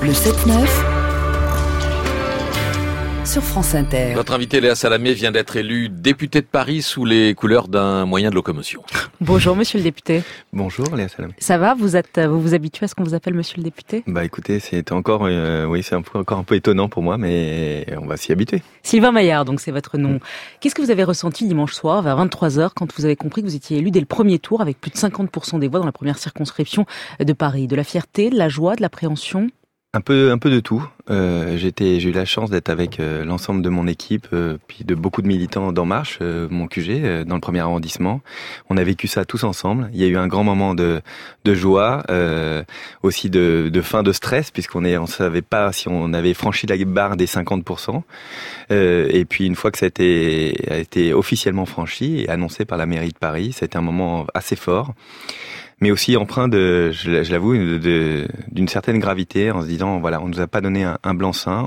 Le 7-9 sur France Inter. Notre invité Léa Salamé vient d'être élu député de Paris sous les couleurs d'un moyen de locomotion. Bonjour monsieur le député. Bonjour Léa Salamé. Ça va, vous vous habituez à ce qu'on vous appelle monsieur le député ? Bah écoutez, c'est encore un peu étonnant pour moi, mais on va s'y habituer. Sylvain Maillard, donc c'est votre nom. Qu'est-ce que vous avez ressenti dimanche soir vers 23h quand vous avez compris que vous étiez élu dès le premier tour avec plus de 50% des voix dans la première circonscription de Paris ? De la fierté, de la joie, de l'appréhension ? Un peu de tout. J'ai eu la chance d'être avec l'ensemble de mon équipe, puis de beaucoup de militants d'En Marche, mon QG, dans le premier arrondissement. On a vécu ça tous ensemble. Il y a eu un grand moment de joie, aussi de fin de stress, on savait pas si on avait franchi la barre des 50%. Et puis une fois que ça a été officiellement franchi et annoncé par la mairie de Paris, c'était un moment assez fort. Mais aussi empreint je l'avoue, d'une certaine gravité, en se disant, voilà, on nous a pas donné un blanc-seing,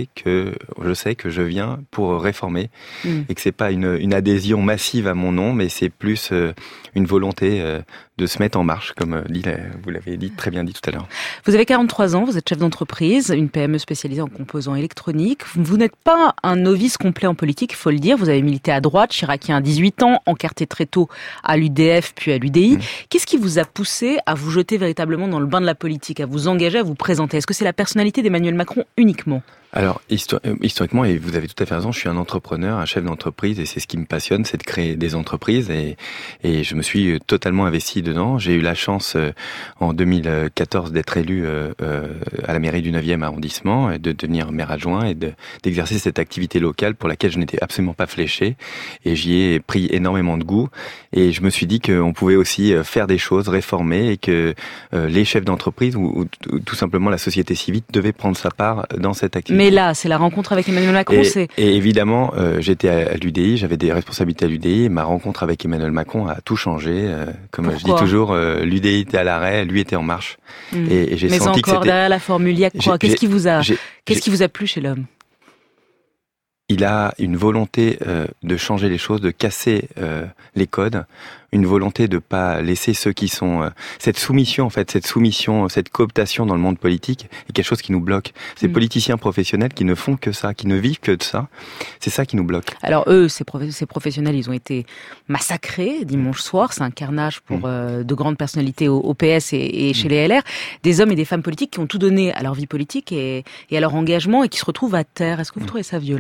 je sais que je viens pour réformer, et que c'est pas une adhésion massive à mon nom, mais c'est plus une volonté de se mettre en marche, comme vous l'avez très bien dit tout à l'heure. Vous avez 43 ans, vous êtes chef d'entreprise, une PME spécialisée en composants électroniques. Vous n'êtes pas un novice complet en politique, il faut le dire. Vous avez milité à droite, chiracien à 18 ans, encarté très tôt à l'UDF puis à l'UDI. Qu'est-ce qui vous a poussé à vous jeter véritablement dans le bain de la politique, à vous engager, à vous présenter ? Est-ce que c'est la personnalité d'Emmanuel Macron uniquement ? Alors, historiquement, et vous avez tout à fait raison, je suis un entrepreneur, un chef d'entreprise, et c'est ce qui me passionne, c'est de créer des entreprises, et je me suis totalement investi dedans. J'ai eu la chance, en 2014, d'être élu à la mairie du 9e arrondissement, et de devenir maire adjoint, et d'exercer cette activité locale pour laquelle je n'étais absolument pas fléché, et j'y ai pris énormément de goût, et je me suis dit qu'on pouvait aussi faire des choses, réformer, et que les chefs d'entreprise, ou tout simplement la société civile, devaient prendre sa part dans cette activité. Mais là, c'est la rencontre avec Emmanuel Macron. Et évidemment, j'étais à l'UDI, j'avais des responsabilités à l'UDI, et ma rencontre avec Emmanuel Macron a tout changé. Comme Pourquoi ? je dis toujours, l'UDI était à l'arrêt, lui était en marche. Et j'ai mais senti que encore c'était... derrière la formule, il y a quoi ? Qu'est-ce qui vous a plu chez l'homme ? Il a une volonté de changer les choses, de casser les codes, une volonté de pas laisser ceux qui sont cette soumission, cette cooptation dans le monde politique est quelque chose qui nous bloque. Ces politiciens professionnels qui ne font que ça, qui ne vivent que de ça, c'est ça qui nous bloque. Alors eux, ces professionnels, ils ont été massacrés dimanche soir. C'est un carnage pour de grandes personnalités au PS et chez les LR. Des hommes et des femmes politiques qui ont tout donné à leur vie politique et à leur engagement et qui se retrouvent à terre. Est-ce que vous trouvez ça violent ?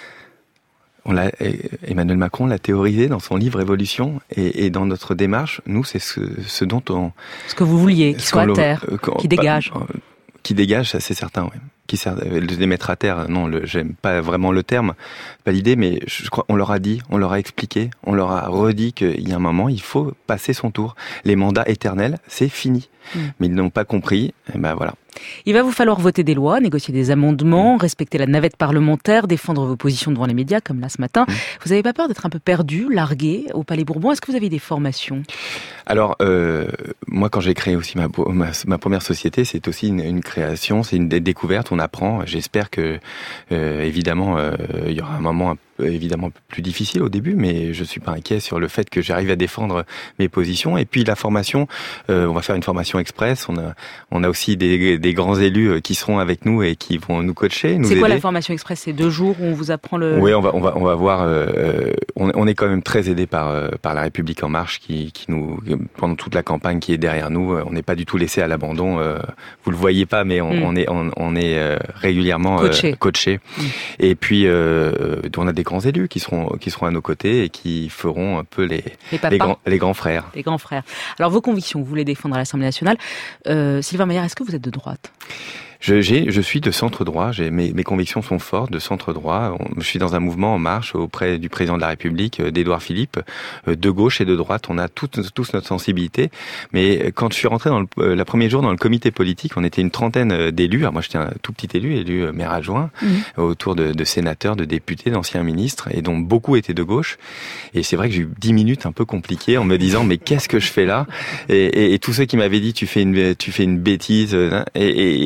Emmanuel Macron l'a théorisé dans son livre Évolution, et dans notre démarche, nous, c'est ce dont on... Ce que vous vouliez, qu'il soit à terre, qu'il dégage. Qui dégage, ça c'est certain, oui. Les mettre à terre, non, j'aime pas vraiment le terme, pas l'idée, mais je crois, on leur a dit, on leur a expliqué, on leur a redit qu'il y a un moment, il faut passer son tour. Les mandats éternels, c'est fini. Mais ils n'ont pas compris, et ben voilà. Il va vous falloir voter des lois, négocier des amendements, respecter la navette parlementaire, défendre vos positions devant les médias, comme là ce matin. Vous n'avez pas peur d'être un peu perdu, largué au Palais Bourbon ? Est-ce que vous avez des formations ? Alors, moi, quand j'ai créé aussi ma première société, c'est aussi une création, c'est une découverte, on apprend. J'espère que, évidemment, il y aura un moment évidemment plus difficile au début, mais je suis pas inquiet sur le fait que j'arrive à défendre mes positions. Et puis la formation, on va faire une formation express. On a aussi des grands élus qui seront avec nous et qui vont nous coacher, nous aider. C'est quoi la formation express ? C'est 2 jours où on vous apprend le... Oui, on va voir. On est quand même très aidé par la République en marche qui nous, pendant toute la campagne qui est derrière nous, on n'est pas du tout laissé à l'abandon. Vous le voyez pas, mais on est régulièrement coaché. Et puis on a des grands élus qui seront à nos côtés et qui feront un peu les grands frères. Les grands frères. Alors vos convictions, vous voulez défendre à l'Assemblée nationale. Sylvain Maillard, est-ce que vous êtes de droite ? Je suis de centre droit, mes convictions sont fortes de centre droit. Je suis dans un mouvement en marche auprès du président de la République, d'Édouard Philippe, de gauche et de droite. On a tous notre sensibilité. Mais quand je suis rentré dans le premier jour dans le comité politique, on était une trentaine d'élus. Alors moi, j'étais un tout petit élu maire adjoint, autour de sénateurs, de députés, d'anciens ministres, et dont beaucoup étaient de gauche. Et c'est vrai que j'ai eu 10 minutes un peu compliquées en me disant, mais qu'est-ce que je fais là ? Et tous ceux qui m'avaient dit, tu fais une bêtise. Et en fait,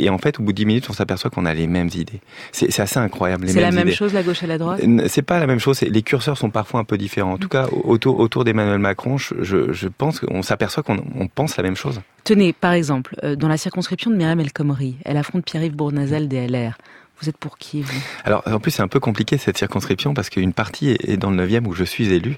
au bout de 10 minutes, on s'aperçoit qu'on a les mêmes idées. C'est assez incroyable. C'est la même chose, la gauche et la droite? C'est pas la même chose. Les curseurs sont parfois un peu différents. En tout cas, autour d'Emmanuel Macron, je pense qu'on s'aperçoit qu'on pense la même chose. Tenez, par exemple, dans la circonscription de Myriam El Khomri, elle affronte Pierre-Yves Bournazel des LR. Vous êtes pour qui, vous? Alors, en plus, c'est un peu compliqué cette circonscription parce qu'une partie est dans le 9e où je suis élu.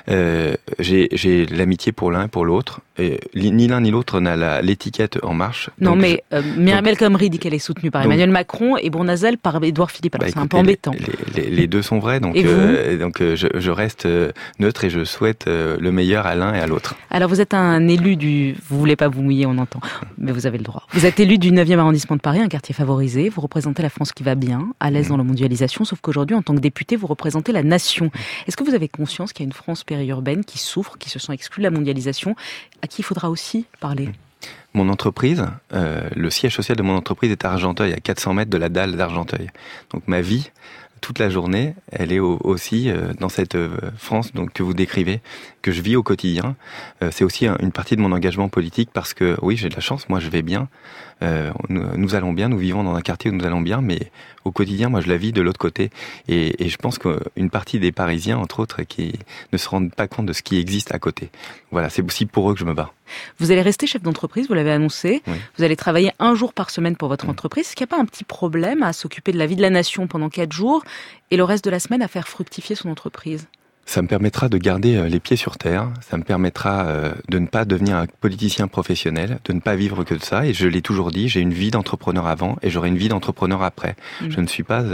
J'ai l'amitié pour l'un et pour l'autre. Et ni l'un ni l'autre n'a l'étiquette En Marche. Non, mais Myriam El Khomri dit qu'elle est soutenue par Emmanuel Macron et Bournazel par Édouard Philippe. Alors, c'est un peu embêtant. Les deux sont vrais, donc je reste neutre et je souhaite le meilleur à l'un et à l'autre. Alors, vous êtes un élu Vous voulez pas vous mouiller, on entend, mais vous avez le droit. Vous êtes élu du 9e arrondissement de Paris, un quartier favorisé. Vous représentez la France qui va bien, à l'aise dans la mondialisation, sauf qu'aujourd'hui, en tant que député, vous représentez la nation. Est-ce que vous avez conscience qu'il y a une France périurbaine qui souffre, qui se sent exclue de la mondialisation, à qui il faudra aussi parler? Mon entreprise, le siège social de mon entreprise est à Argenteuil, à 400 mètres de la dalle d'Argenteuil. Donc ma vie, toute la journée, elle est aussi dans cette France donc, que vous décrivez, que je vis au quotidien. C'est aussi une partie de mon engagement politique parce que, oui, j'ai de la chance, moi je vais bien. Nous allons bien, nous vivons dans un quartier où nous allons bien, mais au quotidien, moi je la vis de l'autre côté. Et je pense qu'une partie des Parisiens, entre autres, qui ne se rendent pas compte de ce qui existe à côté. Voilà, c'est aussi pour eux que je me bats. Vous allez rester chef d'entreprise, vous l'avez annoncé. Oui. Vous allez travailler 1 jour par semaine pour votre entreprise. Est-ce qu'il n'y a pas un petit problème à s'occuper de la vie de la nation pendant 4 jours et le reste de la semaine à faire fructifier son entreprise? Ça me permettra de garder les pieds sur terre, ça me permettra de ne pas devenir un politicien professionnel, de ne pas vivre que de ça. Et je l'ai toujours dit, j'ai une vie d'entrepreneur avant et j'aurai une vie d'entrepreneur après. Je ne suis pas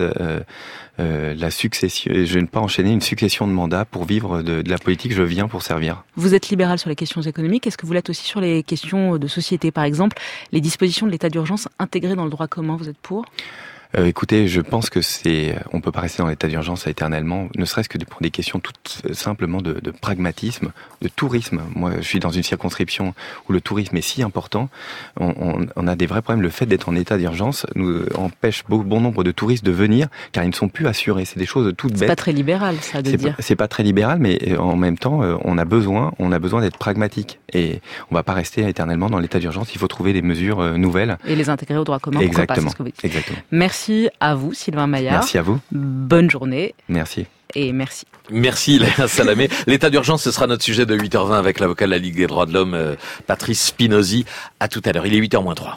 la succession, je n'ai pas enchaîné une succession de mandats pour vivre de la politique, je viens pour servir. Vous êtes libéral sur les questions économiques, est-ce que vous l'êtes aussi sur les questions de société? Par exemple, les dispositions de l'état d'urgence intégrées dans le droit commun, vous êtes pour? Écoutez, je pense que on peut pas rester dans l'état d'urgence éternellement, ne serait-ce que pour des questions toutes simplement de pragmatisme, de tourisme. Moi, je suis dans une circonscription où le tourisme est si important. On a des vrais problèmes. Le fait d'être en état d'urgence nous empêche bon nombre de touristes de venir, car ils ne sont plus assurés. C'est des choses toutes bêtes. C'est pas très libéral, ça, de dire. C'est pas très libéral, mais en même temps, on a besoin d'être pragmatique. Et on va pas rester éternellement dans l'état d'urgence. Il faut trouver des mesures nouvelles. Et les intégrer au droit commun. Exactement. Pas, ce que vous dites. Exactement. Merci à vous, Sylvain Maillard. Merci à vous. Bonne journée. Merci. Et merci. Merci Léa Salamé. L'état d'urgence, ce sera notre sujet de 8h20 avec l'avocat de la Ligue des droits de l'homme, Patrice Spinozzi. À tout à l'heure. Il est 8h moins 3.